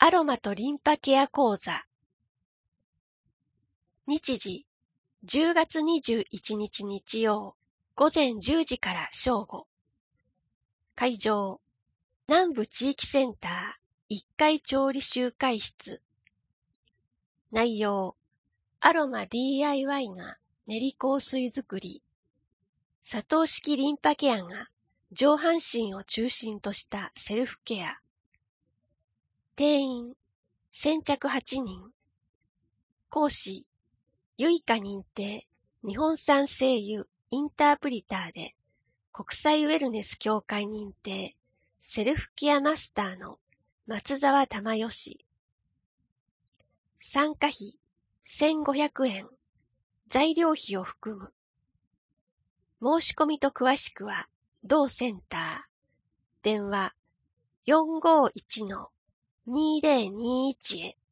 アロマとリンパケア講座。日時、10月21日日曜、午前10時から正午。会場、南部地域センター1階調理集会室。内容、アロマ DIY が練り香水作り。砂糖式リンパケアが上半身を中心としたセルフケア。定員、先着8人。講師、ユイカ認定、日本産声優、インタープリターで、国際ウェルネス協会認定、セルフケアマスターの松沢玉義。参加費、1500円。材料費を含む。申し込みと詳しくは、同センター、電話、451-2021へ。